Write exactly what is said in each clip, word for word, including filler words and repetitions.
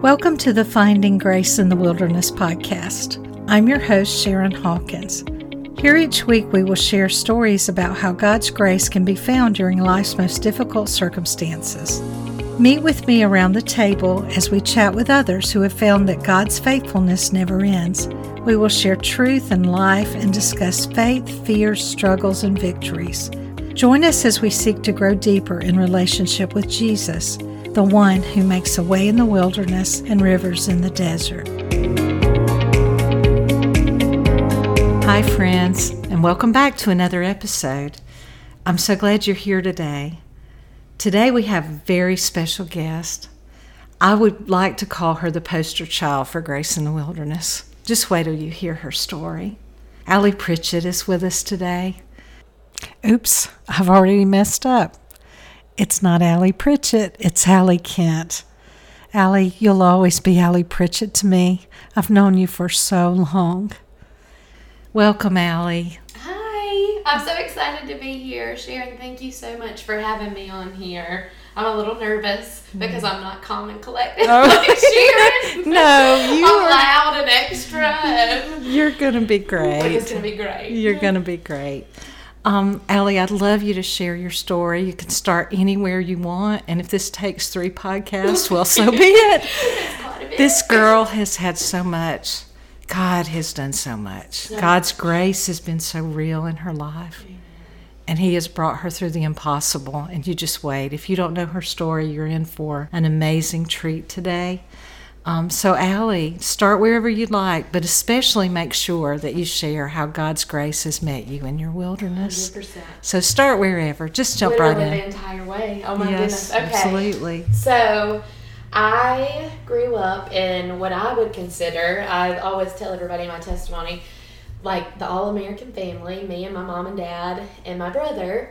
Welcome to the Finding Grace in the Wilderness podcast. I'm your host, Sharon Hawkins. Here each week we will share stories about how God's grace can be found during life's most difficult circumstances. Meet with me around the table as we chat with others who have found that God's faithfulness never ends. We will share truth and life and discuss faith, fears, struggles, and victories. Join us as we seek to grow deeper in relationship with Jesus, the one who makes a way in the wilderness and rivers in the desert. Hi, friends, and welcome back to another episode. I'm so glad you're here today. Today we have a very special guest. I would like to call her the poster child for Grace in the Wilderness. Just wait till you hear her story. Allie Pritchett is with us today. Oops, I've already messed up. It's not Allie Pritchett, it's Allie Kent. Allie, you'll always be Allie Pritchett to me. I've known you for so long. Welcome, Allie. Hi, I'm so excited to be here. Sharon, thank you so much for having me on here. I'm a little nervous because I'm not calm and collected Oh. like Sharon. No, you I'm are. loud and extra. And You're going to be great. it's going to be great. You're going to be great. Um, Allie, I'd love you to share your story. You can start anywhere you want, and if this takes three podcasts, well, so be it. It's quite a bit. This girl has had so much. God has done so much. So God's much. grace has been so real in her life, and He has brought her through the impossible, and you just wait. If you don't know her story, you're in for an amazing treat today. Um, so, Allie, start wherever you'd like, but especially make sure that you share how God's grace has met you in your wilderness. one hundred percent. So start wherever. Just jump Literally right in. the entire way. Oh my Yes, goodness. Okay. absolutely. So, I grew up in what I would consider, I always tell everybody in my testimony, like the all-American family, me and my mom and dad and my brother.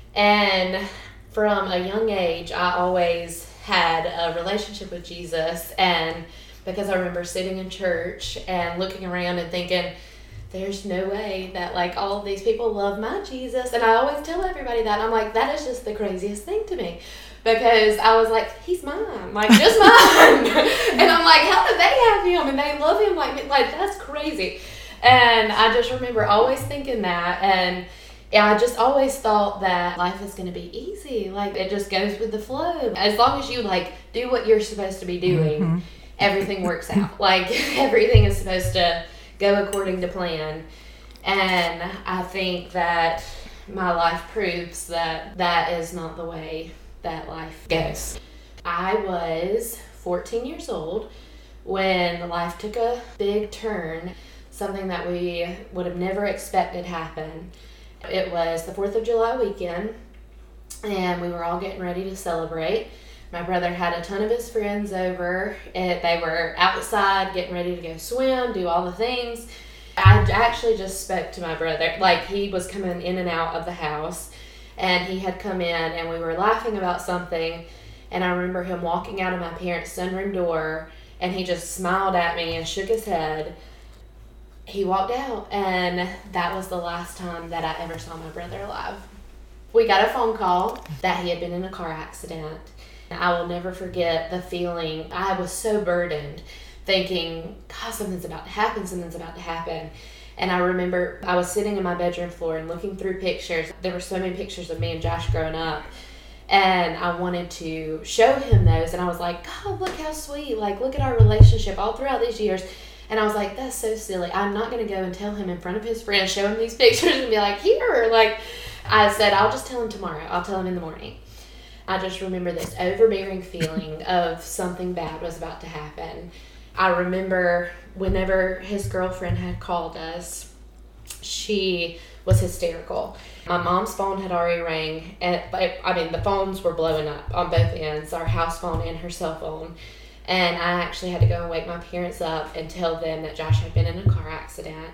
And from a young age, I always had a relationship with Jesus. And because I remember sitting in church and looking around and thinking, there's no way that like all of these people love my Jesus. And I always tell everybody that. I'm like, that is just the craziest thing to me. Because I was like, he's mine, like just mine. And I'm like, how do they have him and they love him like me? Like, that's crazy. And I just remember always thinking that. And yeah, I just always thought that life is going to be easy. Like, it just goes with the flow. As long as you like do what you're supposed to be doing, Mm-hmm. everything works out. Like, everything is supposed to go according to plan. And I think that my life proves that that is not the way that life goes. I was fourteen years old when life took a big turn, something that we would have never expected happen. It was the fourth of July weekend, and we were all getting ready to celebrate. My brother had a ton of his friends over, and they were outside getting ready to go swim, do all the things. I actually just spoke to my brother, like he was coming in and out of the house, and he had come in, and we were laughing about something, and I remember him walking out of my parents' sunroom door, and he just smiled at me and shook his head. He walked out, and that was the last time that I ever saw my brother alive. We got a phone call that he had been in a car accident. I will never forget the feeling. I was so burdened, thinking, God, something's about to happen, something's about to happen. And I remember I was sitting in my bedroom floor and looking through pictures. There were so many pictures of me and Josh growing up. And I wanted to show him those. And I was like, God, look how sweet. Like, look at our relationship all throughout these years. And I was like, that's so silly. I'm not going to go and tell him in front of his friends, show him these pictures and be like, here. Like, I said, I'll just tell him tomorrow. I'll tell him in the morning. I just remember this overbearing feeling of something bad was about to happen. I remember whenever his girlfriend had called us, she was hysterical. My mom's phone had already rang, and I mean, the phones were blowing up on both ends, our house phone and her cell phone. And I actually had to go and wake my parents up and tell them that Josh had been in a car accident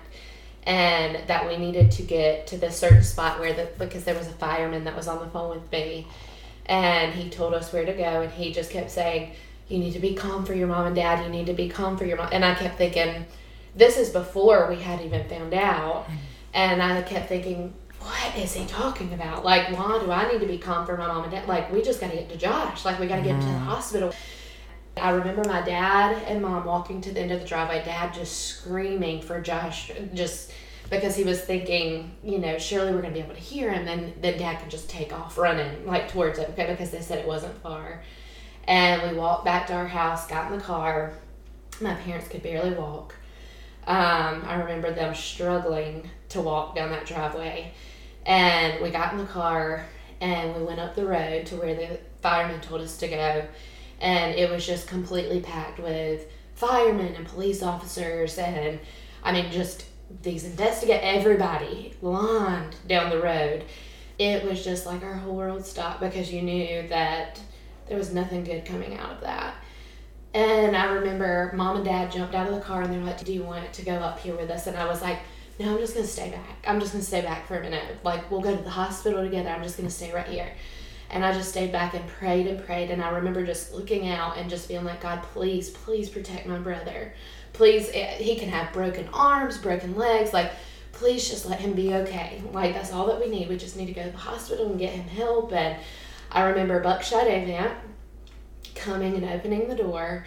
and that we needed to get to this certain spot where the, because there was a fireman that was on the phone with me. And he told us where to go, and he just kept saying, you need to be calm for your mom and dad. You need to be calm for your mom. And I kept thinking, this is before we had even found out. And I kept thinking, what is he talking about? Like, why do I need to be calm for my mom and dad? Like, we just got to get to Josh. Like, we got to get him to the hospital. I remember my dad and mom walking to the end of the driveway, dad just screaming for Josh, just because he was thinking, you know, surely we're going to be able to hear him, and then dad could just take off running, like, towards it, okay, because they said it wasn't far. And we walked back to our house, got in the car. My parents could barely walk. Um, I remember them struggling to walk down that driveway. And we got in the car, and we went up the road to where the firemen told us to go. And it was just completely packed with firemen and police officers, and, I mean, just these investigate everybody lined down the road. It was just like our whole world stopped, because you knew that there was nothing good coming out of that. And I remember mom and dad jumped out of the car, and they were like, do you want to go up here with us? And I was like, no, I'm just going to stay back. I'm just going to stay back for a minute. Like, we'll go to the hospital together. I'm just going to stay right here. And I just stayed back and prayed and prayed. And I remember just looking out and just being like, God, please, please protect my brother. Please, he can have broken arms, broken legs. Like, please just let him be okay. Like, that's all that we need. We just need to go to the hospital and get him help. And I remember Buckshot Avant coming and opening the door.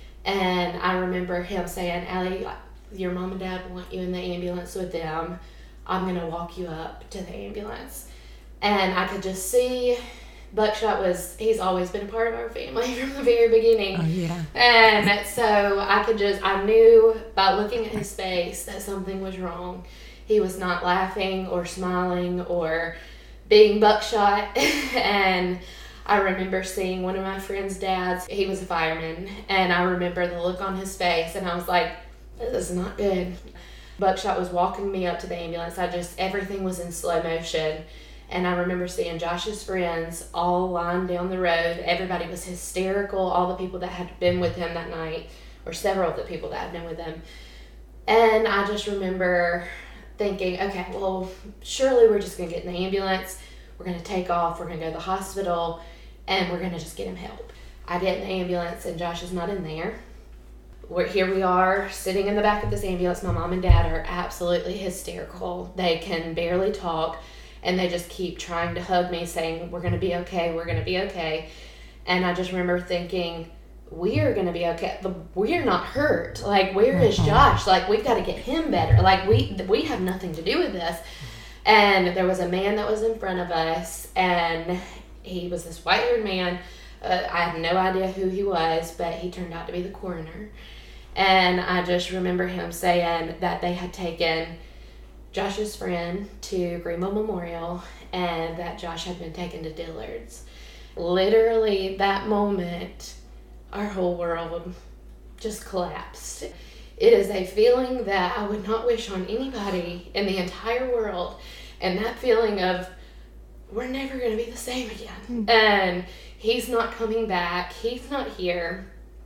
And I remember him saying, Allie, your mom and dad want you in the ambulance with them. I'm going to walk you up to the ambulance. And I could just see Buckshot was, he's always been a part of our family from the very beginning. Oh, yeah. And so I could just, I knew by looking at his face that something was wrong. He was not laughing or smiling or being Buckshot. And I remember seeing one of my friend's dads, he was a fireman, and I remember the look on his face, and I was like, this is not good. Buckshot was walking me up to the ambulance. I just, everything was in slow motion. And I remember seeing Josh's friends all lined down the road. Everybody was hysterical. All the people that had been with him that night, or several of the people that had been with him. And I just remember thinking, okay, well, surely we're just going to get in the ambulance. We're going to take off. We're going to go to the hospital, and we're going to just get him help. I get in the ambulance, and Josh is not in there. We're, here we are sitting in the back of this ambulance. My mom and dad are absolutely hysterical. They can barely talk. And they just keep trying to hug me, saying, we're going to be okay, we're going to be okay. And I just remember thinking, we are going to be okay. We're not hurt. Like, where is Josh? Like, we've got to get him better. Like, we we have nothing to do with this. And there was a man that was in front of us, and he was this white-haired man. Uh, I have no idea who he was, but he turned out to be the coroner. And I just remember him saying that they had taken Josh's friend to Greenville Memorial, and that Josh had been taken to Dillard's. Literally, that moment, our whole world just collapsed. It is a feeling that I would not wish on anybody in the entire world, and that feeling of, we're never going to be the same again. Mm-hmm. And he's not coming back. He's not here.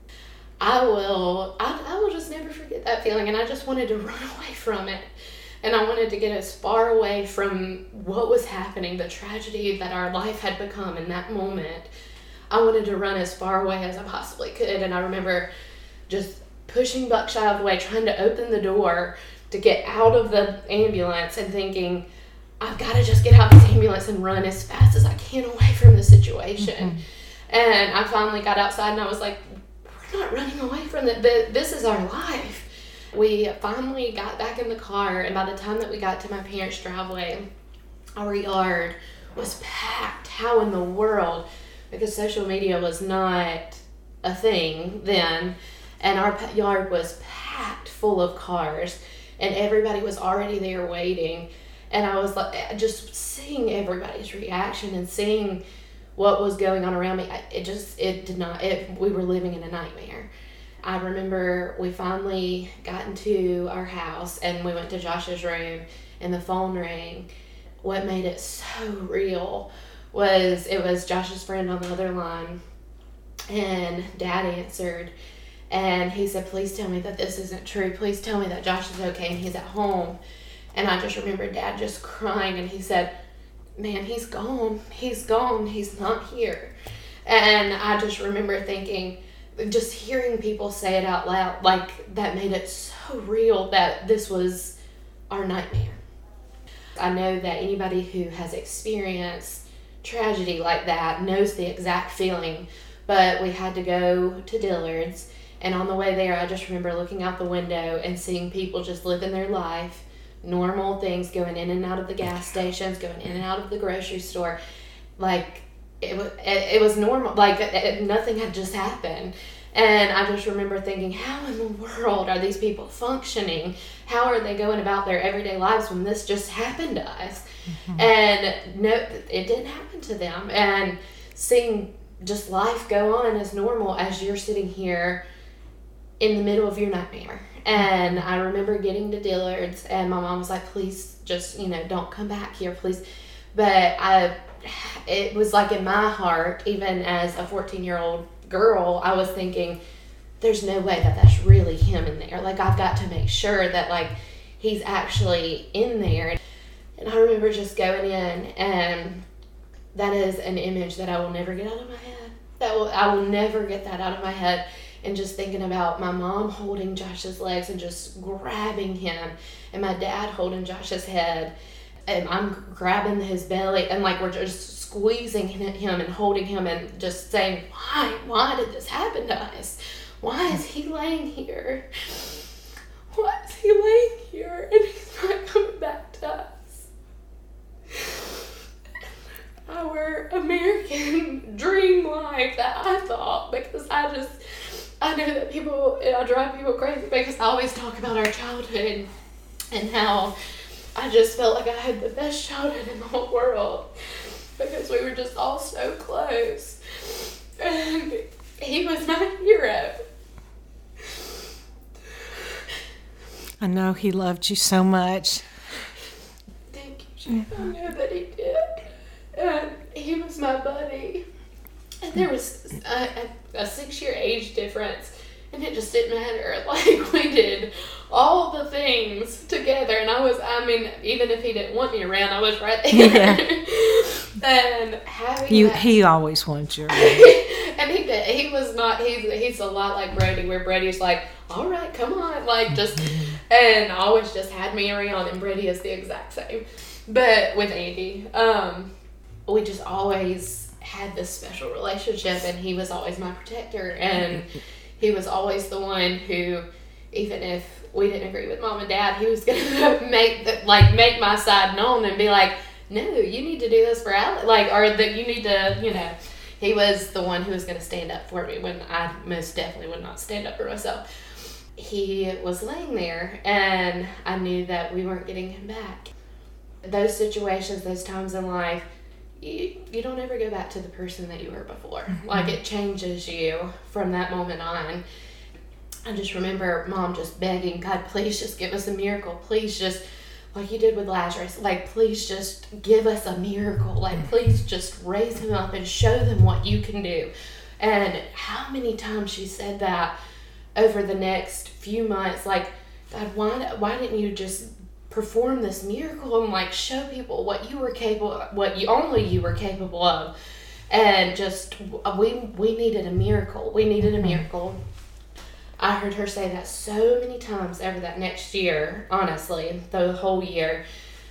I will, I, I will just never forget that feeling, and I just wanted to run away from it. And I wanted to get as far away from what was happening, the tragedy that our life had become in that moment. I wanted to run as far away as I possibly could. And I remember just pushing Buckshot out of the way, trying to open the door to get out of the ambulance, and thinking, I've got to just get out of this ambulance and run as fast as I can away from the situation. Mm-hmm. And I finally got outside, and I was like, we're not running away from it. This is our life. We finally got back in the car, and by the time that we got to my parents' driveway, our yard was packed. How in the world? Because social media was not a thing then, and our yard was packed full of cars, and everybody was already there waiting. And I was like, just seeing everybody's reaction and seeing what was going on around me, it just, it did not, it, we were living in a nightmare. I remember we finally got into our house, and we went to Josh's room, and the phone rang. What made it so real was it was Josh's friend on the other line, and Dad answered, and he said, please tell me that this isn't true. Please tell me that Josh is okay and he's at home. And I just remember Dad just crying, and he said, man, he's gone. He's gone. He's not here. And I just remember thinking, just hearing people say it out loud, like, that made it so real that this was our nightmare. I know that anybody who has experienced tragedy like that knows the exact feeling but we had to go to Dillard's. And on the way there, I just remember looking out the window and seeing people just living their life, normal things, going in and out of the gas stations, going in and out of the grocery store. Like, it was, it, it was normal. Like, it, nothing had just happened. And I just remember thinking, how in the world are these people functioning? How are they going about their everyday lives when this just happened to us? Mm-hmm. And no, it didn't happen to them. And seeing just life go on as normal as you're sitting here in the middle of your nightmare. And I remember getting to Dillard's, and my mom was like, please just, you know, don't come back here, please. But I, it was like in my heart, even as a fourteen-year-old girl, I was thinking, there's no way that that's really him in there. Like, I've got to make sure that, like, he's actually in there. And I remember just going in, and that is an image that I will never get out of my head. That will, I will never get that out of my head. And just thinking about my mom holding Josh's legs and just grabbing him, and my dad holding Josh's head, and I'm grabbing his belly, and like we're just squeezing him and holding him and just saying, why? Why did this happen to us? Why is he laying here? Why is he laying here and he's not coming back to us? Our American dream life that I thought, because I just, I know that people, I drive people crazy because I always talk about our childhood and how I just felt like I had the best childhood in the whole world because we were just all so close. And he was my hero. I know he loved you so much. Thank you, Jeff. I know that he did. And he was my buddy. And there was a, a, a six-year age difference, and it just didn't matter. Like, we did all the things together, and I was, I mean, even if he didn't want me around, I was right there. Yeah. And having you, that, he always wanted you around. And he did. He was not, he's, he's a lot like Brody, where Brody's like, all right, come on, like, just, and always just had me around, and Brody is the exact same. But with Andy, um, we just always had this special relationship, and he was always my protector, and he was always the one who, even if we didn't agree with mom and dad, he was gonna make the, like make my side known and be like, no, you need to do this for Alex, like, or that you need to, you know, he was the one who was gonna stand up for me when I most definitely would not stand up for myself. He was laying there, and I knew that we weren't getting him back. Those situations, those times in life, You, you don't ever go back to the person that you were before. Mm-hmm. Like, it changes you from that moment on. I just remember mom just begging, God, please just give us a miracle. Please just, like you did with Lazarus, like, please just give us a miracle. Like, please just raise him up and show them what you can do. And how many times she said that over the next few months, like, God, why, why didn't you just perform this miracle and like show people what you were capable of, what you only you were capable of. And just we we needed a miracle we needed a miracle. I heard her say that so many times over that next year, honestly, the whole year.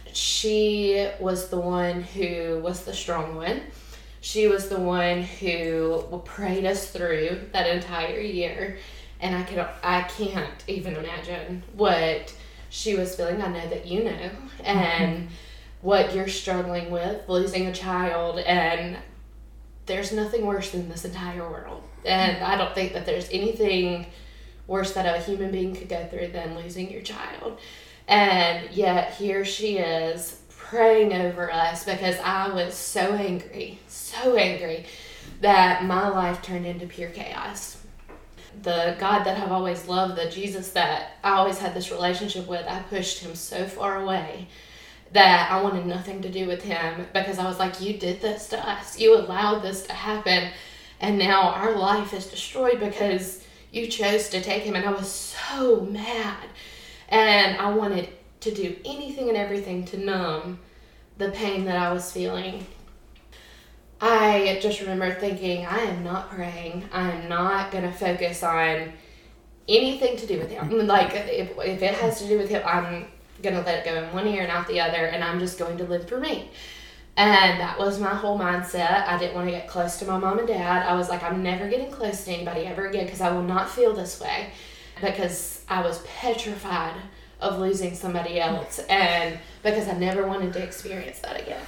She was the one who was the strong one. She was the one who prayed us through that entire year, and I could I can't even imagine what she was feeling. I know that you know, and mm-hmm. what you're struggling with, losing a child, and there's nothing worse than this entire world. And mm-hmm. I don't think that there's anything worse that a human being could go through than losing your child. And yet here she is praying over us because I was so angry, so angry that my life turned into pure chaos. The God that I've always loved, the Jesus that I always had this relationship with, I pushed him so far away that I wanted nothing to do with him because I was like, you did this to us. You allowed this to happen. And now our life is destroyed because you chose to take him. And I was so mad. And I wanted to do anything and everything to numb the pain that I was feeling. I just remember thinking, I am not praying. I am not going to focus on anything to do with him. Like, if, if it has to do with him, I'm going to let it go in one ear and out the other, and I'm just going to live for me. And that was my whole mindset. I didn't want to get close to my mom and dad. I was like, I'm never getting close to anybody ever again because I will not feel this way. Because I was petrified of losing somebody else, and because I never wanted to experience that again.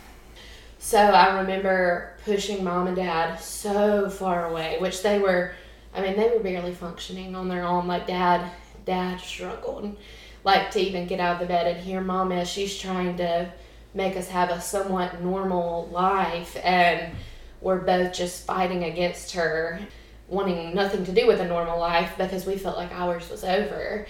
So I remember pushing mom and dad so far away, which they were, I mean, they were barely functioning on their own. Like dad, dad struggled, like to even get out of the bed, and here mom is, she's trying to make us have a somewhat normal life, and we're both just fighting against her, wanting nothing to do with a normal life because we felt like ours was over.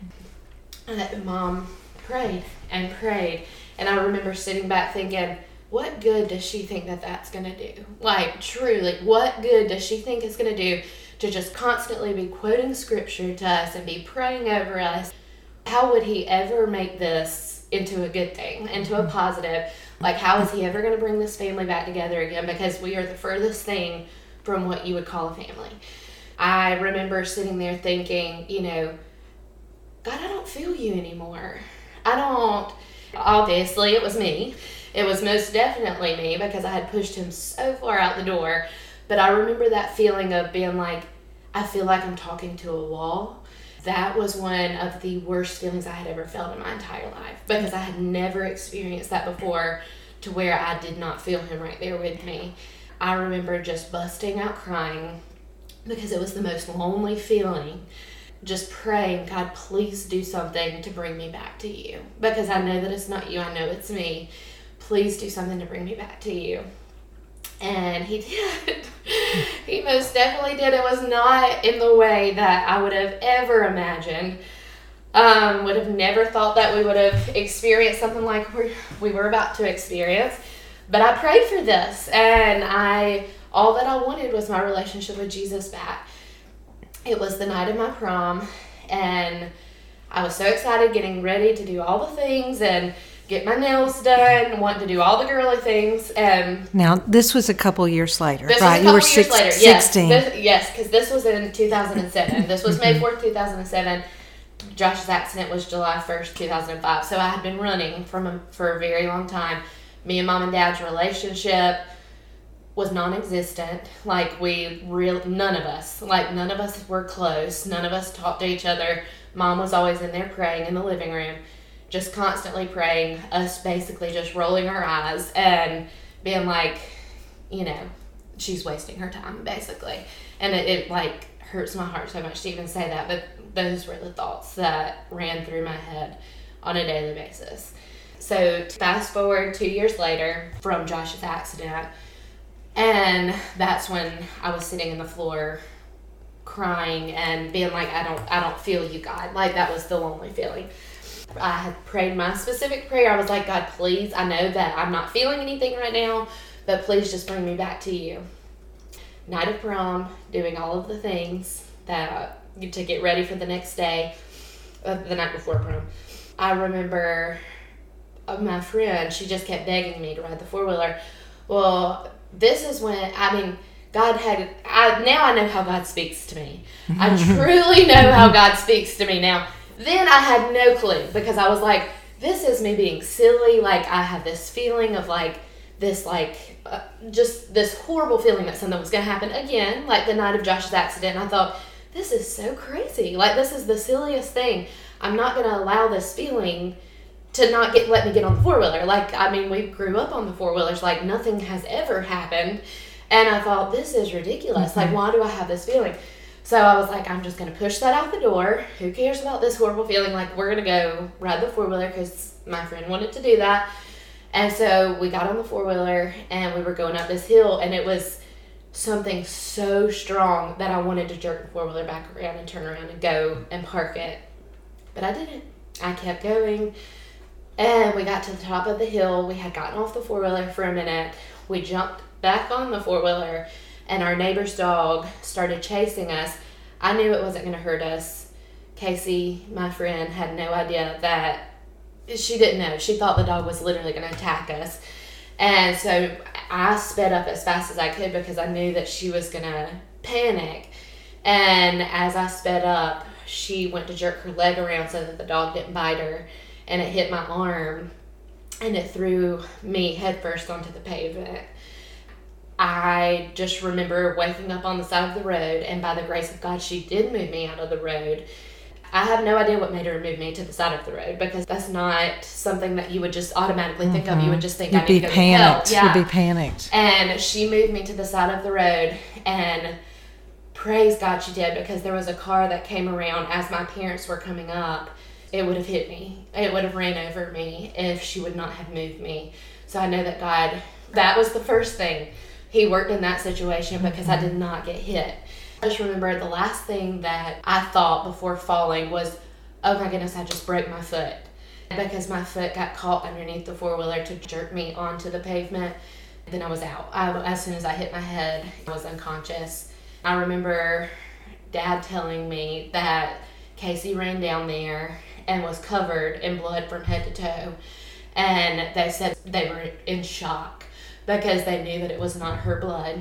Mm-hmm. Uh, Mom prayed and prayed, and I remember sitting back thinking, what good does she think that that's going to do? Like, truly, what good does she think it's going to do to just constantly be quoting scripture to us and be praying over us? How would he ever make this into a good thing, into a positive? Like, how is he ever going to bring this family back together again? Because we are the furthest thing from what you would call a family. I remember sitting there thinking, you know, God, I don't feel you anymore. I don't, obviously it was me. It was most definitely me because I had pushed him so far out the door. But I remember that feeling of being like, I feel like I'm talking to a wall. That was one of the worst feelings I had ever felt in my entire life because I had never experienced that before, to where I did not feel him right there with me. I remember just busting out crying because it was the most lonely feeling. Just praying, God, please do something to bring me back to you. Because I know that it's not you, I know it's me. Please do something to bring me back to you. And he did. He most definitely did. It was not in the way that I would have ever imagined. Um, would have never thought that we would have experienced something like we we were about to experience. But I prayed for this, and I all that I wanted was my relationship with Jesus back. It was the night of my prom, and I was so excited, getting ready to do all the things and get my nails done, want to do all the girly things. And now, this was a couple years later, this right? Was a couple you were years six, later. sixteen. Yes, because this, yes, this was in two thousand seven. This was May fourth, two thousand seven. Josh's accident was July first, two thousand five. So I had been running from a, for a very long time. Me and mom and dad's relationship was non-existent. Like, we real none of us, like none of us were close. None of us talked to each other. Mom was always in there praying in the living room, just constantly praying, us basically just rolling our eyes and being like, you know, she's wasting her time, basically. And it, it like hurts my heart so much to even say that, but those were the thoughts that ran through my head on a daily basis. So fast forward two years later from Josh's accident, and that's when I was sitting on the floor crying and being like, I don't I don't feel you, God. Like, that was the lonely feeling. I had prayed my specific prayer. I was like, God, please, I know that I'm not feeling anything right now, but please just bring me back to you. Night of prom, doing all of the things that to get ready for the next day, uh, the night before prom. I remember uh, my friend, she just kept begging me to ride the four-wheeler. Well, this is when, I mean, God had, I now I know how God speaks to me. I truly know how God speaks to me now. Then I had no clue, because I was like, this is me being silly. Like, I have this feeling of like, this like, uh, just this horrible feeling that something was going to happen again, like the night of Josh's accident. And I thought, this is so crazy. Like, this is the silliest thing. I'm not going to allow this feeling to not get let me get on the four-wheeler. Like, I mean, we grew up on the four-wheelers. Like, nothing has ever happened. And I thought, this is ridiculous. Mm-hmm. Like, why do I have this feeling? So I was like, I'm just going to push that out the door. Who cares about this horrible feeling? Like, we're going to go ride the four-wheeler because my friend wanted to do that. And so we got on the four-wheeler and we were going up this hill, and it was something so strong that I wanted to jerk the four-wheeler back around and turn around and go and park it. But I didn't. I kept going. And we got to the top of the hill. We had gotten off the four-wheeler for a minute. We jumped back on the four-wheeler, and our neighbor's dog started chasing us. I knew it wasn't going to hurt us. Casey, my friend, had no idea that, she didn't know. She thought the dog was literally going to attack us. And so I sped up as fast as I could because I knew that she was going to panic. And as I sped up, she went to jerk her leg around so that the dog didn't bite her, and it hit my arm. and it threw me headfirst onto the pavement. I just remember waking up on the side of the road, and by the grace of God, she did move me out of the road. I have no idea what made her move me to the side of the road, because that's not something that you would just automatically think mm-hmm. of. You would just think You'd I need to go panicked. get help. Yeah. You'd be panicked. And she moved me to the side of the road, and praise God she did, because there was a car that came around as my parents were coming up. It would have hit me. It would have ran over me if she would not have moved me. So I know that God, that was the first thing. He worked in that situation because I did not get hit. I just remember the last thing that I thought before falling was, oh my goodness, I just broke my foot. Because my foot got caught underneath the four-wheeler to jerk me onto the pavement. Then I was out. I, as soon as I hit my head, I was unconscious. I remember Dad telling me that Casey ran down there and was covered in blood from head to toe. And they said they were in shock because they knew that it was not her blood.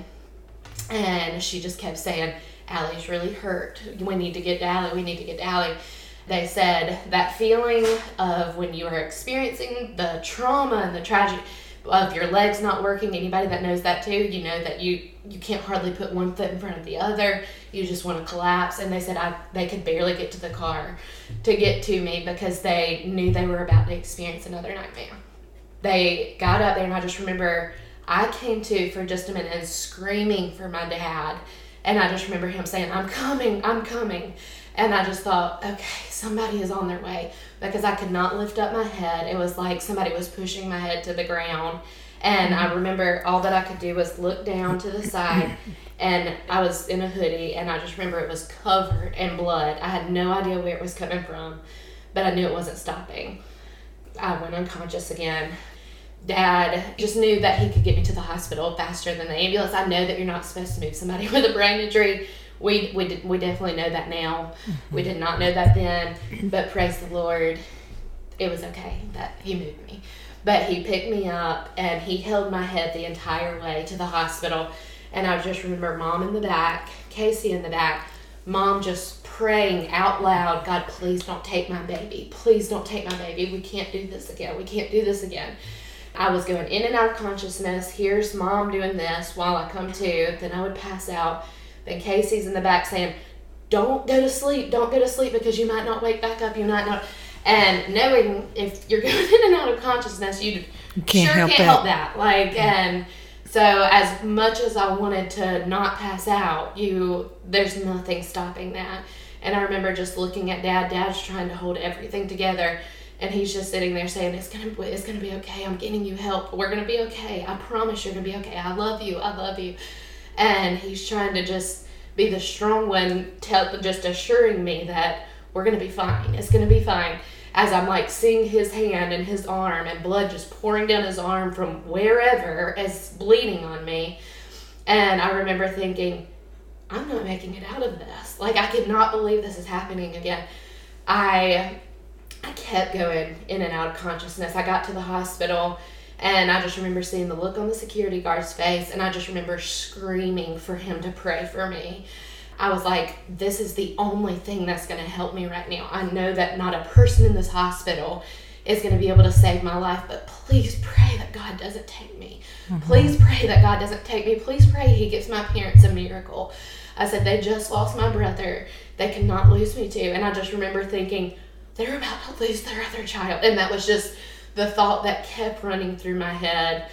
And she just kept saying, Allie's really hurt. We need to get to Allie. We need to get to Allie. They said that feeling of when you are experiencing the trauma and the tragedy of your legs not working, anybody that knows that too, you know that you, you can't hardly put one foot in front of the other. You just want to collapse. And they said I they could barely get to the car to get to me because they knew they were about to experience another nightmare. They got up there, and I just remember I came to for just a minute and screaming for my dad. And I just remember him saying, I'm coming, I'm coming. And I just thought, okay, somebody is on their way, because I could not lift up my head. It was like somebody was pushing my head to the ground. And I remember all that I could do was look down to the side, and I was in a hoodie, and I just remember it was covered in blood. I had no idea where it was coming from, but I knew it wasn't stopping. I went unconscious again. Dad just knew that he could get me to the hospital faster than the ambulance. I know that you're not supposed to move somebody with a brain injury. We we did, we definitely know that now. Mm-hmm. We did not know that then, but praise the Lord, it was okay that he moved me. But he picked me up, and he held my head the entire way to the hospital. And I just remember Mom in the back, Casey in the back, Mom just praying out loud, God, please don't take my baby. Please don't take my baby. We can't do this again. We can't do this again. I was going in and out of consciousness. Here's Mom doing this while I come to. Then I would pass out. Then Casey's in the back saying, don't go to sleep. Don't go to sleep because you might not wake back up. You might not. And knowing if you're going in and out of consciousness, you, you can't sure help can't that. help that. Like, and so as much as I wanted to not pass out, you there's nothing stopping that. And I remember just looking at Dad. Dad's trying to hold everything together. And he's just sitting there saying, it's gonna, it's gonna be okay. I'm getting you help. We're gonna be okay. I promise you're gonna be okay. I love you. I love you. And he's trying to just be the strong one, tell, just assuring me that we're gonna be fine. It's gonna be fine. As I'm like seeing his hand and his arm and blood just pouring down his arm from wherever is bleeding on me. And I remember thinking, I'm not making it out of this. Like, I could not believe this is happening again. I... I kept going in and out of consciousness. I got to the hospital, and I just remember seeing the look on the security guard's face, and I just remember screaming for him to pray for me. I was like, this is the only thing that's going to help me right now. I know that not a person in this hospital is going to be able to save my life, but please pray that God doesn't take me. Mm-hmm. Please pray that God doesn't take me. Please pray he gives my parents a miracle. I said, they just lost my brother. They cannot lose me too. And I just remember thinking, they're about to lose their other child. And that was just the thought that kept running through my head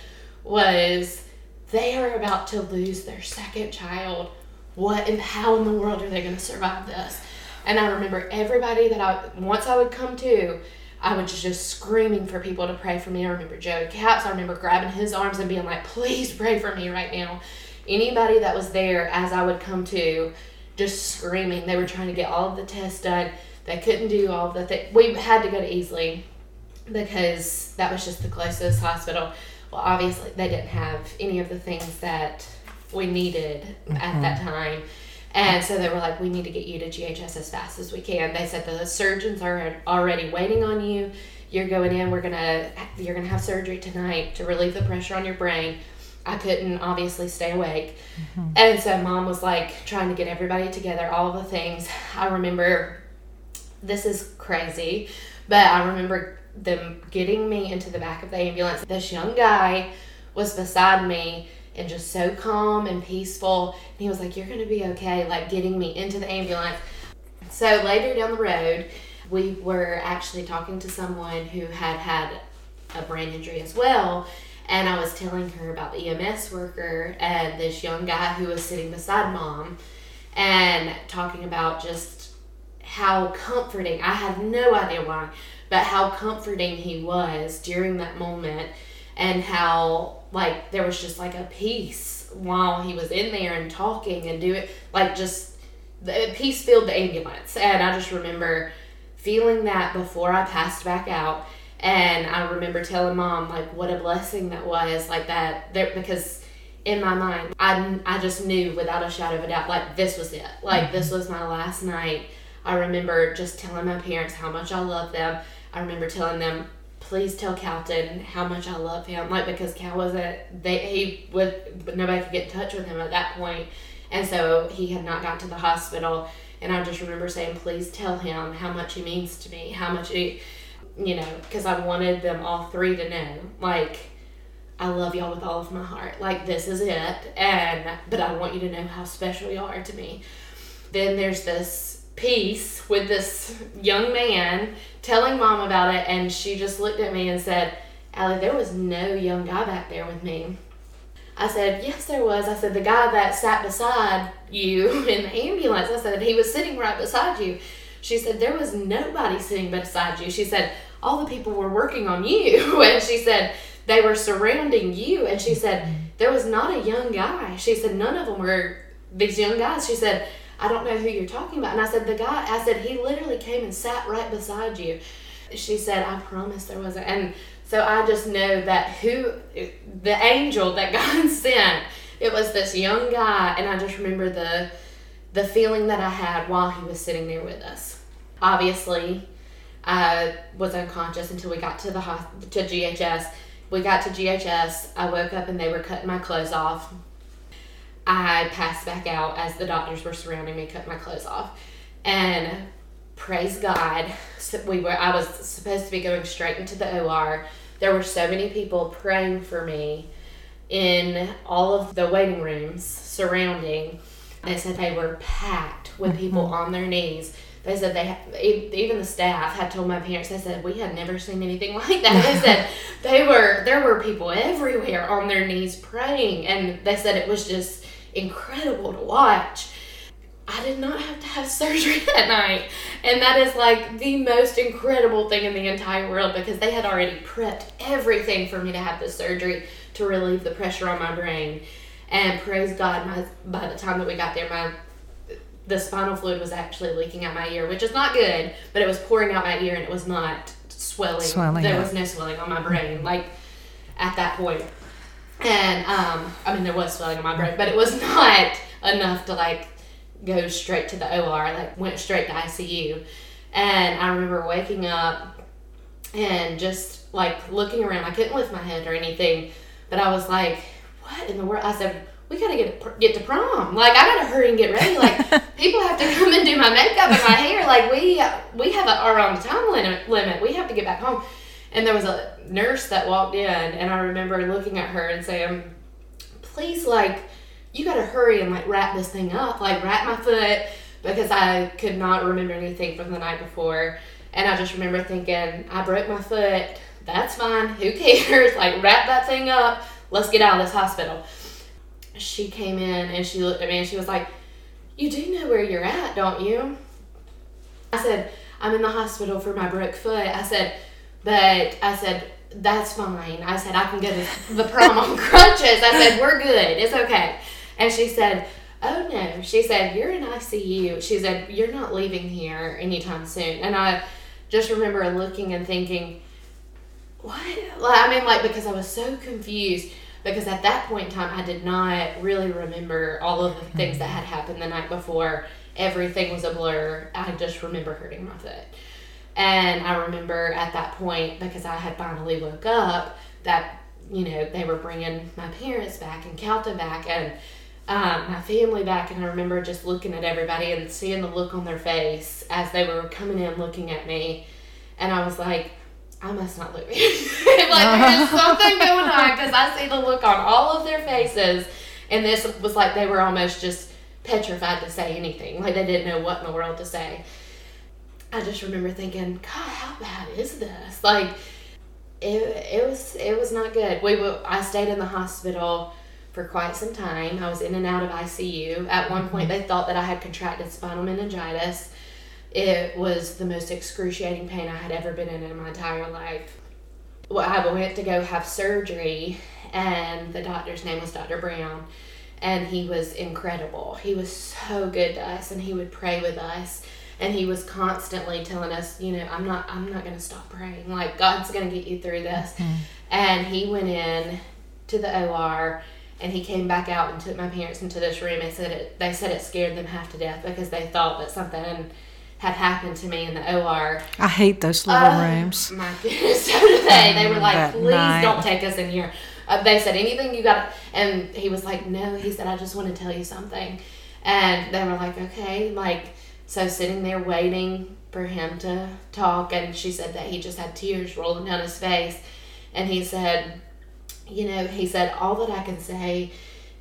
was, they are about to lose their second child. What and how in the world are they going to survive this? And I remember everybody that I, once I would come to, I was just screaming for people to pray for me. I remember Joe Caps. I remember grabbing his arms and being like, please pray for me right now. Anybody that was there as I would come to, just screaming. They were trying to get all of the tests done. They couldn't do all of the things. We had to go to Easley because that was just the closest hospital. Well, obviously, they didn't have any of the things that we needed mm-hmm. at that time. And so they were like, we need to get you to G H S as fast as we can. They said the surgeons are already waiting on you. You're going in. We're going to, you're going to have surgery tonight to relieve the pressure on your brain. I couldn't obviously stay awake. Mm-hmm. And so Mom was like trying to get everybody together, all of the things. I remember, this is crazy, but I remember them getting me into the back of the ambulance. This young guy was beside me and just so calm and peaceful. And he was like, you're going to be okay, like getting me into the ambulance. So later down the road, we were actually talking to someone who had had a brain injury as well. And I was telling her about the E M S worker and this young guy who was sitting beside Mom, and talking about just how comforting, I had no idea why, but how comforting he was during that moment, and how like there was just like a peace while he was in there and talking and doing, like just the peace filled the ambulance. And I just remember feeling that before I passed back out. And I remember telling Mom, like, what a blessing that was, like that, there, because in my mind, I, I just knew without a shadow of a doubt, like, this was it. Like, mm-hmm. This was my last night. I remember just telling my parents how much I love them. I remember telling them, please tell Calton how much I love him. Like, because Cal wasn't, they, he would, nobody could get in touch with him at that point. And so he had not got to the hospital. And I just remember saying, please tell him how much he means to me, how much he... you know, because I wanted them all three to know, like, I love y'all with all of my heart. Like, this is it. And, but I want you to know how special you are to me. Then there's this piece with this young man telling Mom about it. And she just looked at me and said, Allie, there was no young guy back there with me. I said, yes, there was. I said, the guy that sat beside you in the ambulance. I said, he was sitting right beside you. She said, there was nobody sitting beside you. She said, all the people were working on you. And she said, they were surrounding you. And she said, there was not a young guy. She said, none of them were these young guys. She said, I don't know who you're talking about. And I said, the guy, I said, he literally came and sat right beside you. She said, I promise there wasn't. And so I just know that who, the angel that God sent, it was this young guy. And I just remember the the feeling that I had while he was sitting there with us. Obviously, I was unconscious until we got to the to G H S. We got to G H S. I woke up and they were cutting my clothes off. I passed back out as the doctors were surrounding me, cutting my clothes off. And praise God, we were. I was supposed to be going straight into the O R. There were so many people praying for me in all of the waiting rooms surrounding. They said they were packed with people mm-hmm. on their knees. They said they, even the staff had told my parents, they said, we had never seen anything like that. They said they were, there were people everywhere on their knees praying. And they said it was just incredible to watch. I did not have to have surgery that night. And that is like the most incredible thing in the entire world, because they had already prepped everything for me to have this surgery to relieve the pressure on my brain. And praise God, my, by the time that we got there, my the spinal fluid was actually leaking out my ear, which is not good, but it was pouring out my ear and it was not swelling. swelling there up. was no swelling on my brain, like, at that point. And, um, I mean, there was swelling on my brain, but it was not enough to, like, go straight to the O R. Like, went straight to I C U. And I remember waking up and just, like, looking around. I couldn't lift my head or anything, but I was like, what in the world? I said, we gotta get get to prom. Like, I gotta hurry and get ready. Like, people have to come and do my makeup and my hair. Like, we we have a, our own time limit. limit. We have to get back home. And there was a nurse that walked in, and I remember looking at her and saying, please, like, you gotta hurry and, like, wrap this thing up. Like, wrap my foot, because I could not remember anything from the night before. And I just remember thinking, I broke my foot. That's fine. Who cares? Like, wrap that thing up. Let's get out of this hospital. She came in and she looked at me and she was like, you do know where you're at, don't you? I said, I'm in the hospital for my broke foot. I said, but I said, that's fine. I said, I can go to the prom on crutches. I said, we're good. It's okay. And she said, oh no. She said, you're in I C U. She said, you're not leaving here anytime soon. And I just remember looking and thinking, what? Like, I mean, like, because I was so confused. Because at that point in time, I did not really remember all of the things that had happened the night before. Everything was a blur. I just remember hurting my foot. And I remember at that point, because I had finally woke up, that, you know, they were bringing my parents back and Calta back and um, my family back. And I remember just looking at everybody and seeing the look on their face as they were coming in looking at me. And I was like, I must not look very like there's something going on, because I see the look on all of their faces, and this was like they were almost just petrified to say anything, like they didn't know what in the world to say. I just remember thinking, God, how bad is this? Like, it it was it was not good. We were, I stayed in the hospital for quite some time. I was in and out of I C U. At one point, they thought that I had contracted spinal meningitis. It was the most excruciating pain I had ever been in in my entire life. Well, I went to go have surgery, and the doctor's name was Doctor Brown, and he was incredible. He was so good to us, and he would pray with us, and he was constantly telling us, you know, I'm not, I'm not going to stop praying. Like, God's going to get you through this. Mm-hmm. And he went in to the O R, and he came back out and took my parents into this room. They said it, they said it scared them half to death, because they thought that something had happened to me in the O R. I hate those little uh, rooms. My goodness, so do they. They were like, That please night. don't take us in here. Uh, they said, anything you got. And he was like, no. He said, I just want to tell you something. And they were like, okay. Like, so sitting there waiting for him to talk. And she said that he just had tears rolling down his face. And he said, you know, he said, all that I can say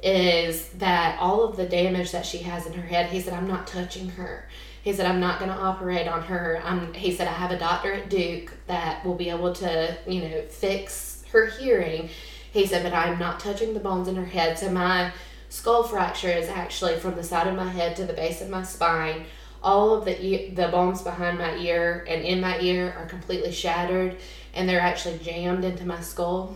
is that all of the damage that she has in her head, he said, I'm not touching her. He said, I'm not going to operate on her. I'm, he said, I have a doctor at Duke that will be able to, you know, fix her hearing. He said, but I'm not touching the bones in her head. So my skull fracture is actually from the side of my head to the base of my spine. All of the e- the bones behind my ear and in my ear are completely shattered, and they're actually jammed into my skull.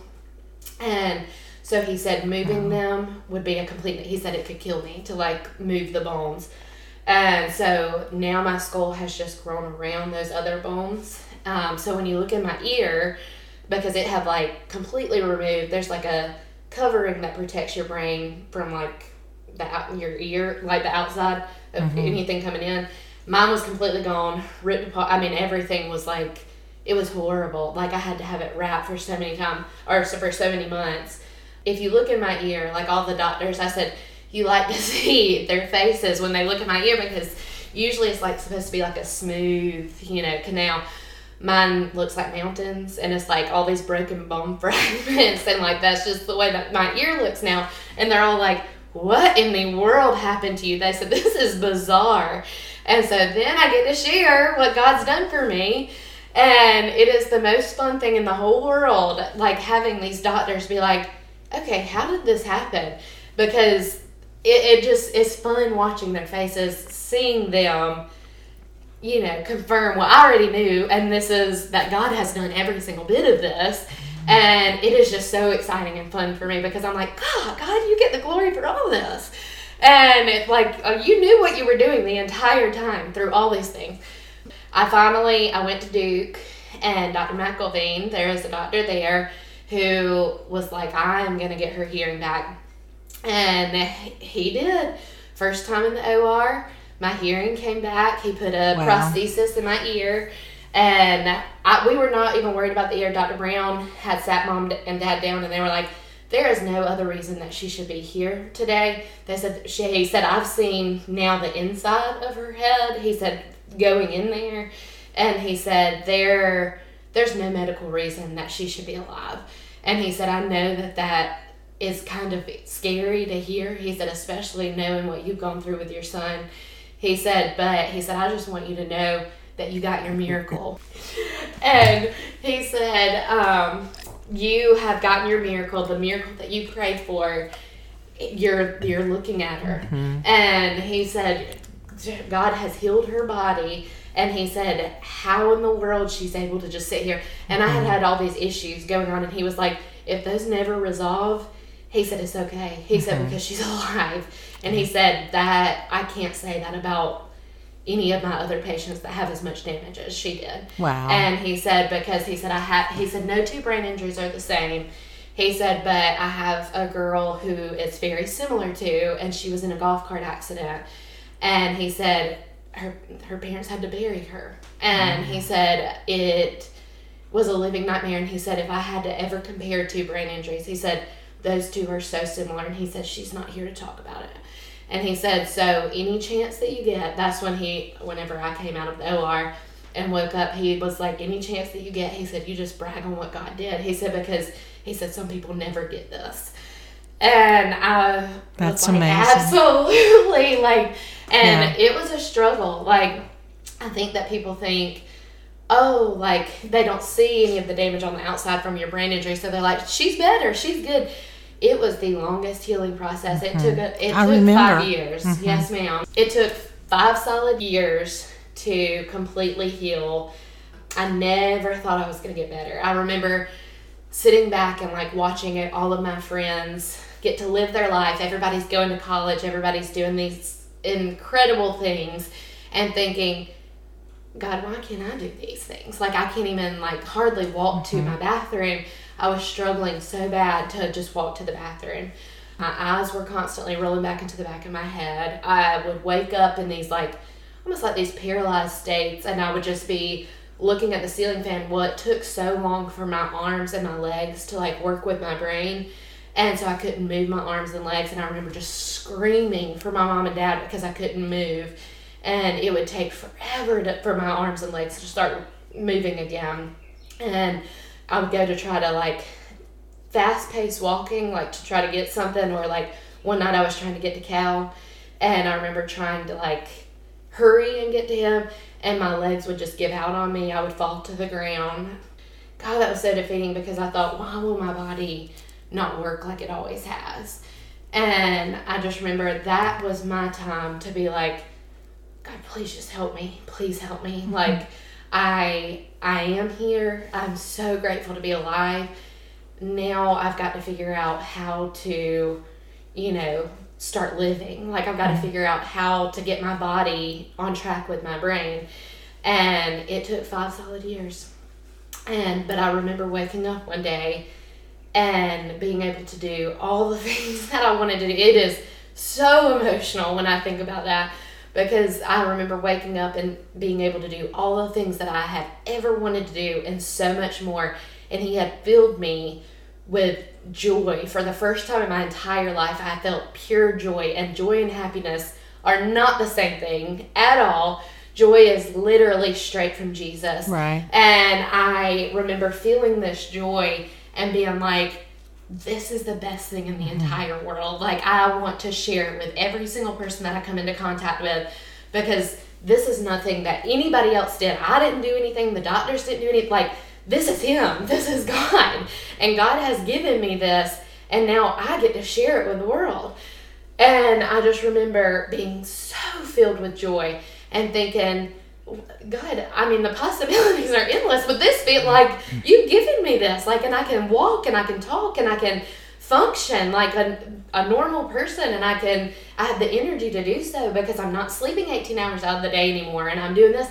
And so he said moving them would be a complete, he said it could kill me to like move the bones. And so now my skull has just grown around those other bones. Um, so when you look in my ear, because it had like completely removed, there's like a covering that protects your brain from like the out, your ear, like the outside of mm-hmm. anything coming in. Mine was completely gone, ripped apart. I mean, everything was like, it was horrible. Like I had to have it wrapped for so many times, or for so many months. If you look in my ear, like all the doctors, I said, you like to see their faces when they look at my ear, because usually it's like supposed to be like a smooth, you know, canal. Mine looks like mountains, and it's like all these broken bone fragments, and like that's just the way that my ear looks now. And they're all like, what in the world happened to you? They said, this is bizarre. And so then I get to share what God's done for me, and it is the most fun thing in the whole world, like having these doctors be like, okay, how did this happen? Because It, it just is fun watching their faces, seeing them, you know, confirm what I already knew, and this is that God has done every single bit of this, and it is just so exciting and fun for me, because I'm like, God, God, you get the glory for all this, and it, like, you knew what you were doing the entire time through all these things. I finally, I went to Duke, and Doctor McElveen, there is a doctor there, who was like, I'm going to get her hearing back. And he did. First time in the O R, my hearing came back. He put a wow. prosthesis in my ear. And I, we were not even worried about the ear. Doctor Brown had sat mom and dad down, and they were like, there is no other reason that she should be here today. They said, she, he said, I've seen now the inside of her head. He said, going in there. And he said, there, there's no medical reason that she should be alive. And he said, I know that that is kind of scary to hear. He said, especially knowing what you've gone through with your son. He said, but he said, I just want you to know that you got your miracle. And he said, um, you have gotten your miracle, the miracle that you prayed for. You're you're looking at her. Mm-hmm. And he said, God has healed her body. And he said, how in the world she's able to just sit here? And I had had all these issues going on, and he was like, if those never resolve, he said, it's okay. He mm-hmm. said, because she's alive. And he said that I can't say that about any of my other patients that have as much damage as she did. Wow. And he said, because he said, I have, he said, no two brain injuries are the same. He said, but I have a girl who it's very similar to, and she was in a golf cart accident. And he said, her, her parents had to bury her. And mm-hmm. he said, it was a living nightmare. And he said, if I had to ever compare two brain injuries, he said, those two are so similar. And he said, she's not here to talk about it. And he said, so any chance that you get, that's when he, whenever I came out of the O R, and woke up, he was like, any chance that you get, he said, you just brag on what God did. He said, because he said, some people never get this. And I That's was like, amazing. Absolutely. Like, and Yeah. it was a struggle. Like, I think that people think, oh, like, they don't see any of the damage on the outside from your brain injury, so they're like, she's better, she's good. It was the longest healing process. It took a, it I took remember. five years. Mhm. Yes, ma'am. It took five solid years to completely heal. I never thought I was going to get better. I remember sitting back and like watching it, all of my friends get to live their life. Everybody's going to college. Everybody's doing these incredible things, and thinking, God, why can't I do these things? Like, I can't even like hardly walk Mm-hmm. to my bathroom. I was struggling so bad to just walk to the bathroom. My eyes were constantly rolling back into the back of my head. I would wake up in these like, almost like these paralyzed states, and I would just be looking at the ceiling fan. Well, it took so long for my arms and my legs to like work with my brain, and so I couldn't move my arms and legs, and I remember just screaming for my mom and dad because I couldn't move, and it would take forever to, for my arms and legs to start moving again. And I would go to try to like fast-paced walking, like to try to get something, or like one night I was trying to get to Cal, and I remember trying to like hurry and get to him, and my legs would just give out on me. I would fall to the ground. God, that was so defeating, because I thought, why will my body not work like it always has? And I just remember that was my time to be like, God, please just help me. Please help me. Mm-hmm. Like, I I am here. I'm so grateful to be alive. Now I've got to figure out how to, you know, start living. Like, I've got to figure out how to get my body on track with my brain. And it took five solid years. And but I remember waking up one day and being able to do all the things that I wanted to do. It is so emotional when I think about that, because I remember waking up and being able to do all the things that I had ever wanted to do, and so much more. And he had filled me with joy. For the first time in my entire life, I felt pure joy, and joy and happiness are not the same thing at all. Joy is literally straight from Jesus. Right. And I remember feeling this joy and being like, this is the best thing in the mm-hmm. entire world. Like, I want to share it with every single person that I come into contact with, because this is nothing that anybody else did. I didn't do anything. The doctors didn't do anything. Like, this is him. This is God. And God has given me this, and now I get to share it with the world. And I just remember being so filled with joy and thinking, God, I mean, the possibilities are endless, but this feel like you've given me this, like, and I can walk and I can talk and I can function like a, a normal person, and I can, I have the energy to do so because I'm not sleeping eighteen hours out of the day anymore, and I'm doing this.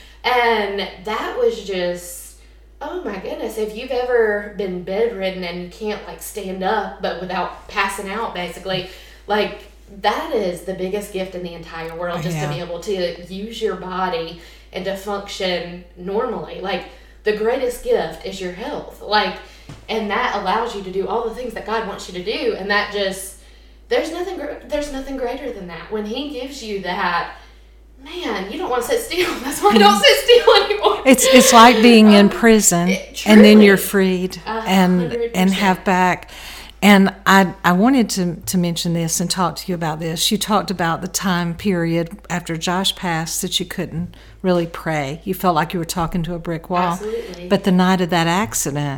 And that was just, oh my goodness, if you've ever been bedridden and you can't like stand up, but without passing out basically, like, that is the biggest gift in the entire world, just yeah. to be able to use your body and to function normally. Like, the greatest gift is your health. Like, and that allows you to do all the things that God wants you to do. And that just, there's nothing, there's nothing greater than that. When he gives you that, man, you don't want to sit still. That's why I don't sit still anymore. It's it's like being in prison, it, and then you're freed uh, and one hundred percent. and have back. And I I wanted to, to mention this and talk to you about this. You talked about the time period after Josh passed that you couldn't really pray. You felt like you were talking to a brick wall. Absolutely. But the night of that accident,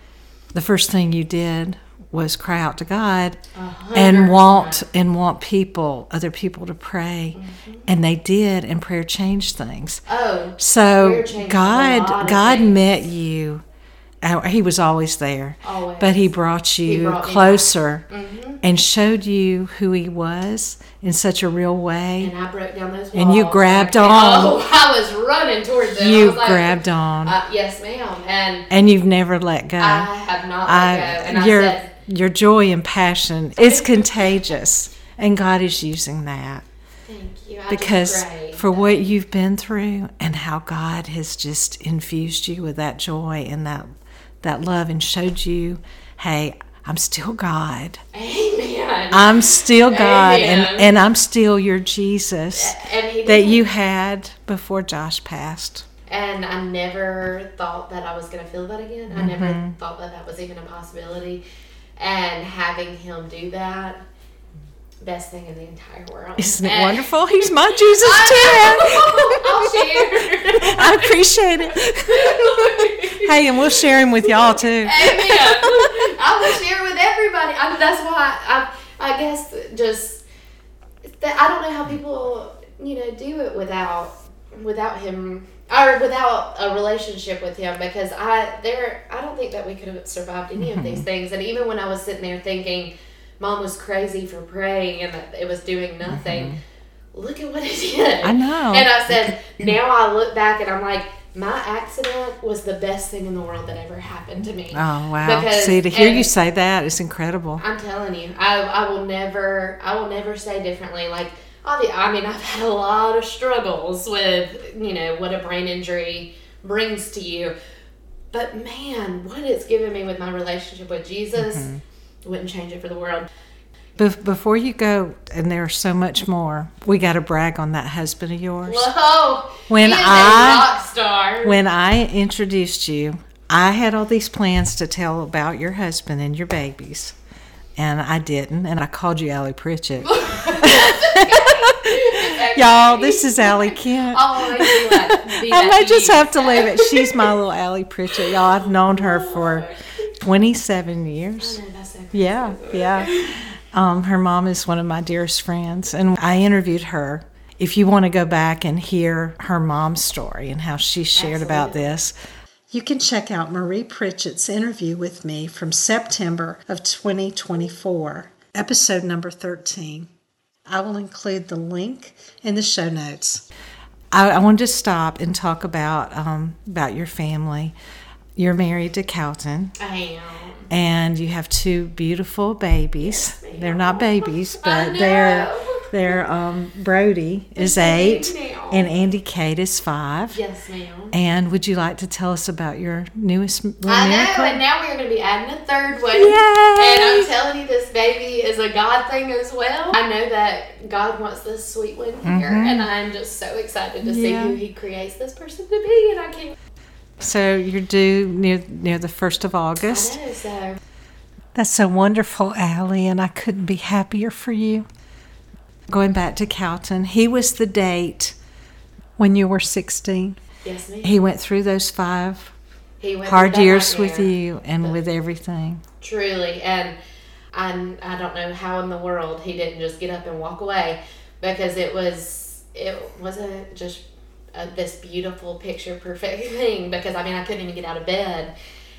the first thing you did was cry out to God and want and want people, other people to pray. Mm-hmm. And they did, and prayer changed things. Oh. So God God things. met you. He was always there, always. But he brought you he brought closer mm-hmm. and showed you who he was in such a real way. And I broke down those walls. And you grabbed and on. Oh, I was running towards them. You I was like, grabbed on. Uh, yes, ma'am. And and you've never let go. I have not let I, go. And your, I said, your joy and passion, it's contagious. And God is using that. Thank you. I because just for what you've been through and how God has just infused you with that joy and that that love and showed you, hey, I'm still God. Amen. I'm still God, Amen. and, and I'm still your Jesus and he that you had before Josh passed. And I never thought that I was going to feel that again. I Mm-hmm. never thought that that was even a possibility. And having him do that, best thing in the entire world. Isn't it And wonderful? He's my Jesus too. I'll share. I appreciate it. Hey, and we'll share him with y'all too. Amen. I will share with everybody. I, that's why I, I guess just that I don't know how people, you know, do it without without him or without a relationship with him, because I there I don't think that we could have survived any of these things. And even when I was sitting there thinking Mom was crazy for praying and that it was doing nothing, mm-hmm. look at what it did. I know. And I said, now I look back and I'm like, my accident was the best thing in the world that ever happened to me. Oh, wow. Because, See, to hear you say that is incredible. I'm telling you, I I will never, I will never say differently. Like, obviously, I mean, I've had a lot of struggles with, you know, what a brain injury brings to you. But man, what it's given me with my relationship with Jesus, mm-hmm. wouldn't change it for the world. Be- before you go, and there's so much more, we got to brag on that husband of yours. Whoa! When he is I, a rock star. When I introduced you, I had all these plans to tell about your husband and your babies, and I didn't, and I called you Allie Pritchett. Y'all, this is Allie Kent. Oh, I, I may just have to leave it. She's my little Allie Pritchett. Y'all, I've known her for twenty-seven years. I know, that's so crazy. Yeah, yeah. Um, her mom is one of my dearest friends, and I interviewed her. If you want to go back and hear her mom's story and how she shared Absolutely. About this, you can check out Marie Pritchett's interview with me from September of twenty twenty-four, episode number thirteen. I will include the link in the show notes. I, I wanted to stop and talk about um, about your family. You're married to Calton. I am. And you have two beautiful babies. Yes, they're not babies, but they're they're um, Brody is eight and Andy Kate is five. Yes, ma'am. And would you like to tell us about your newest little I miracle? know, and now we're going to be adding a third one. Yay! And I'm telling you, this baby is a God thing as well. I know that God wants this sweet one here, Mm-hmm. and I'm just so excited to see Yeah. who He creates this person to be, and I can't. So you're due near near the first of August. I know, so. That's so wonderful, Allie, and I couldn't be happier for you. Going back to Calton, he was the date when you were sixteen. Yes, ma'am. He went through those five He went hard through that years nightmare. with you and with everything. Truly, and I, I don't know how in the world he didn't just get up and walk away, because it was it wasn't just uh, this beautiful picture perfect thing, because I mean I couldn't even get out of bed,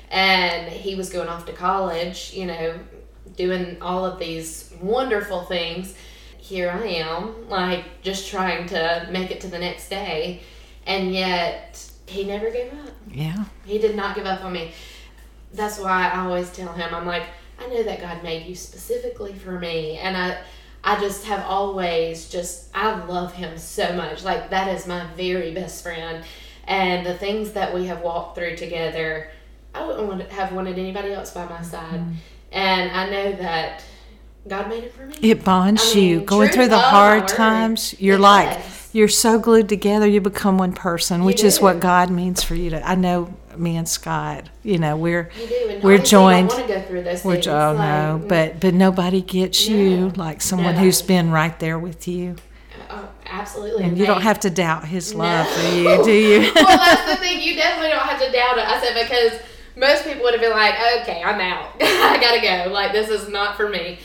and he was going off to college, you know, doing all of these wonderful things. Here I am, like, just trying to make it to the next day, and yet he never gave up. Yeah. He did not give up on me. That's why I always tell him, I'm like, I know that God made you specifically for me, and I I just have always just, I love him so much. Like, that is my very best friend, and the things that we have walked through together, I wouldn't want to have wanted anybody else by my side. Mm-hmm. And I know that God made it for me. It bonds I mean, you. Going true through the love, hard my word. times, you're It like, does. you're so glued together, you become one person, You which is do. what God means for you to. I know me and Scott, you know, we're You do, and we're obviously joined. You don't want to go through those We're things. oh like, no, but but nobody gets No. you like someone No. who's been right there with you, Oh, absolutely. and you don't They- have to doubt His love No. for you, do you? Well, that's the thing. You definitely don't have to doubt it. I said, because most people would have been like, okay, I'm out. I gotta go. Like, this is not for me.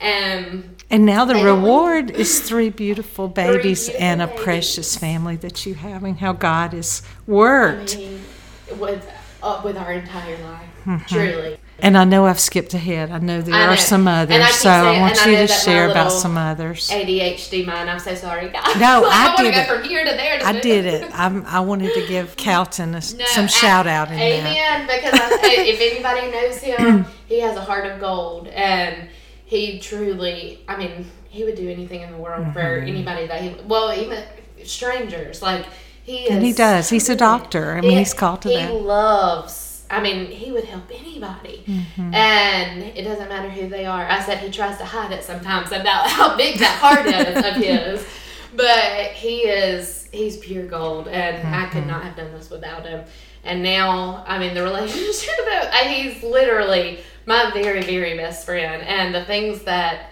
Um, And now the They don't reward is three beautiful babies beautiful and a babies. precious family that you have, and how God has I worked. mean, with uh, with our entire life, Mm-hmm. truly. And I know I've skipped ahead. I know there I are know. some And I others, keep so I saying- want and I you know to that my share about little some others. A D H D mind. I'm so sorry, guys. No, Like, I want to did go it. from here to there. To I there. did it. I'm, I wanted to give Calton a, No, some a- shout out in that. Amen. Because I, if anybody knows him, he has a heart of gold, and he truly, I mean, he would do anything in the world Mm-hmm. for anybody that he, well, even strangers. Like, he is. And he does. He's a doctor. I mean, He- he's called to he that. loves, I mean, he would help anybody. Mm-hmm. And it doesn't matter who they are. I said he tries to hide it sometimes about how big that heart is of his. But he is, he's pure gold, and mm-hmm. I could not have done this without him. And now, I mean, the relationship, I, he's literally my very, very best friend. And the things that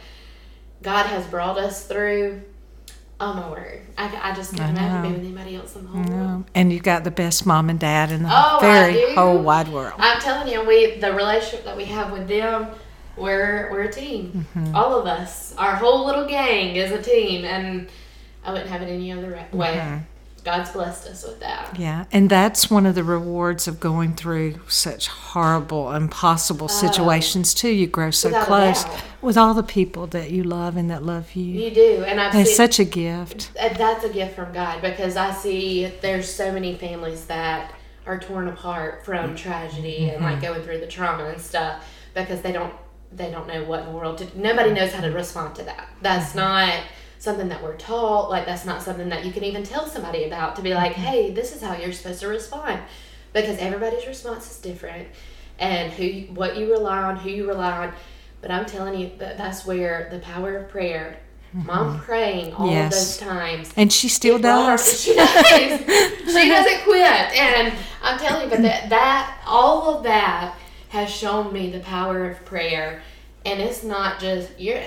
God has brought us through, oh my word, I, I just can't imagine being with anybody else in the whole world. And you've got the best mom and dad in the oh, very whole wide world. I'm telling you, we the relationship that we have with them, we're we're a team. Mm-hmm. All of us, our whole little gang is a team, and I wouldn't have it any other way. Mm-hmm. God's blessed us with that. Yeah, and that's one of the rewards of going through such horrible, impossible situations, too. You grow so close with all the people that you love and that love you. You do. And I've and it's seen, such a gift. That's a gift from God, because I see there's so many families that are torn apart from tragedy mm-hmm. and like going through the trauma and stuff because they don't they don't know what in the world to do. Nobody knows how to respond to that. That's mm-hmm. not something that we're taught. Like, that's not something that you can even tell somebody about, to be like, hey, this is how you're supposed to respond, because everybody's response is different, and who you, what you rely on, who you rely on. But I'm telling you that that's where the power of prayer, mm-hmm. Mom praying all yes. those times, and she still does. She does. She doesn't quit. And I'm telling you, but that, that all of that has shown me the power of prayer. And it's not just, you're,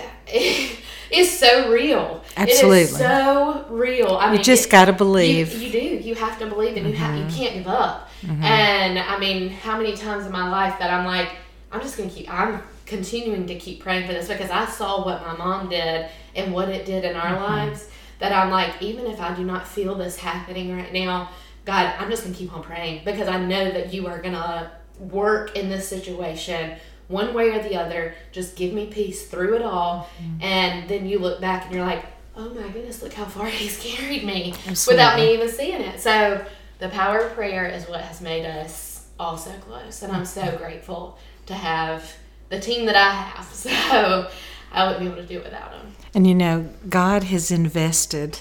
it's so real. Absolutely. It is so real. I you mean, just got to believe. You, you do. You have to believe, and mm-hmm. you, have, you can't give up. Mm-hmm. And I mean, how many times in my life that I'm like, I'm just going to keep, I'm continuing to keep praying for this, because I saw what my mom did and what it did in our mm-hmm. lives, that I'm like, even if I do not feel this happening right now, God, I'm just going to keep on praying, because I know that you are going to work in this situation one way or the other. Just give me peace through it all. Mm-hmm. And then you look back and you're like, oh my goodness, look how far he's carried me. Absolutely. Without me even seeing it. So the power of prayer is what has made us all so close. And I'm so grateful to have the team that I have. So I wouldn't be able to do it without them. And you know, God has invested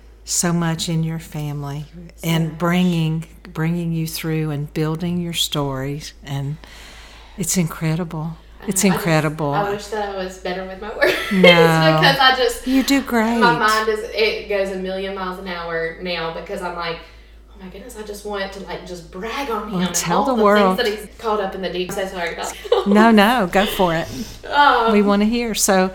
so much in your family so and much. bringing bringing you through and building your stories, and it's incredible. It's I incredible. I, just, I wish that I was better with my words. No, because I just you do great. My mind is it goes a million miles an hour now, because I'm like, oh my goodness, I just want to like just brag on him well, and tell all the, the world things that he's caught up in the deep. I'm so sorry about that. No, no, go for it. Um, we want to hear. So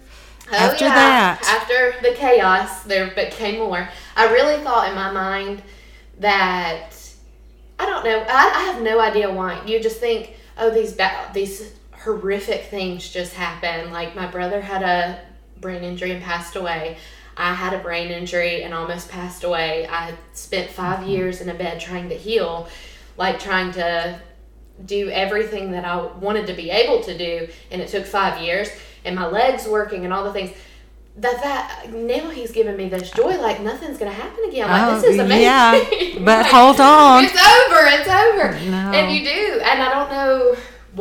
oh after yeah, that, after the chaos, there became more. I really thought in my mind that I don't know. I, I have no idea why. You just think, oh, these ba- these horrific things just happened. Like, my brother had a brain injury and passed away. I had a brain injury and almost passed away. I had spent five mm-hmm. years in a bed trying to heal, like trying to do everything that I wanted to be able to do, and it took five years. And my legs working and all the things. That that now he's giving me this joy, like nothing's gonna happen again. Like, oh, this is amazing. Yeah, but like, hold on, it's over, it's over. No. And you do, and I don't know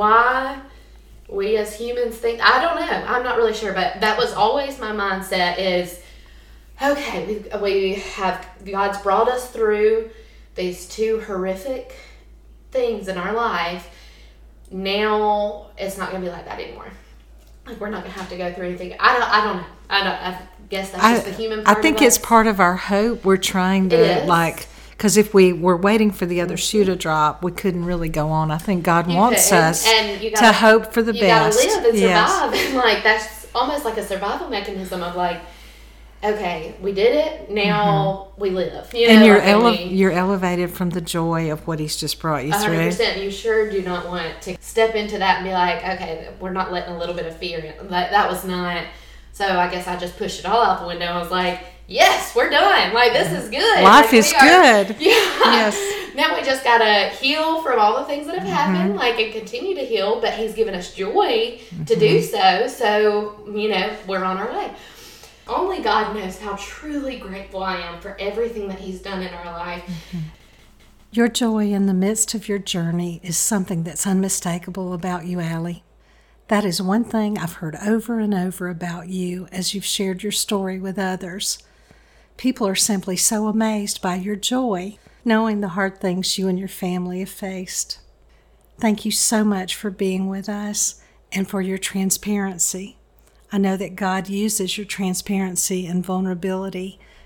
why we as humans think. I don't know. I'm not really sure, but that was always my mindset. Is okay. We we have God's brought us through these two horrific things in our life. Now it's not gonna be like that anymore. Like, we're not gonna have to go through anything. I don't. I don't know. I don't. I guess that's just I, the human part I think of it's us. part of our hope. We're trying to, like, because if we were waiting for the other shoe to drop, we couldn't really go on. I think God you wants could. us and you gotta, to hope for the you best. You gotta live and survive. Yes. And, like, that's almost like a survival mechanism of, like, okay, we did it. Now mm-hmm. we live. You know, and you're like ele- we, you're elevated from the joy of what He's just brought you one hundred percent. through. You sure do not want to step into that and be like, okay, we're not letting a little bit of fear in. That, that was not. So I guess I just pushed it all out the window. I was like, yes, we're done. Like, this is good. Life like, is are, good. Yeah. Yes. Now we just got to heal from all the things that have mm-hmm. happened, like, and continue to heal. But He's given us joy mm-hmm. to do so. So, you know, we're on our way. Only God knows how truly grateful I am for everything that He's done in our life. Mm-hmm. Your joy in the midst of your journey is something that's unmistakable about you, Allie. That is one thing I've heard over and over about you as you've shared your story with others. People are simply so amazed by your joy, knowing the hard things you and your family have faced. Thank you so much for being with us and for your transparency. I know that God uses your transparency and vulnerability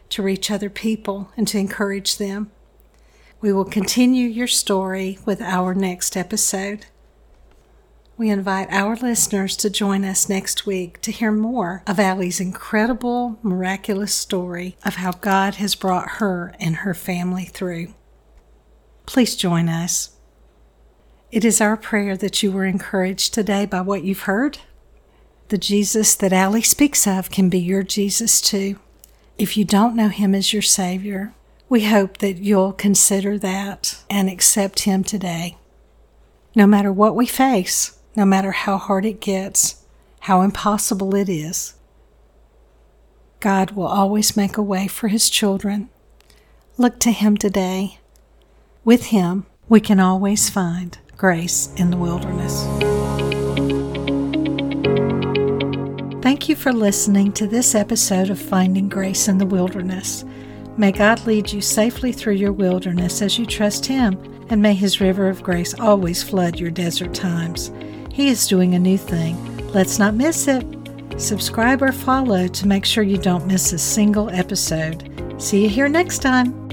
to reach other people and to encourage them. We will continue your story with our next episode. We invite our listeners to join us next week to hear more of Allie's incredible, miraculous story of how God has brought her and her family through. Please join us. It is our prayer that you were encouraged today by what you've heard. The Jesus that Allie speaks of can be your Jesus too. If you don't know Him as your Savior, we hope that you'll consider that and accept Him today. No matter what we face, no matter how hard it gets, how impossible it is, God will always make a way for His children. Look to Him today. With Him, we can always find grace in the wilderness. Thank you for listening to this episode of Finding Grace in the Wilderness. May God lead you safely through your wilderness as you trust Him, and may His river of grace always flood your desert times. He is doing a new thing. Let's not miss it. Subscribe or follow to make sure you don't miss a single episode. See you here next time.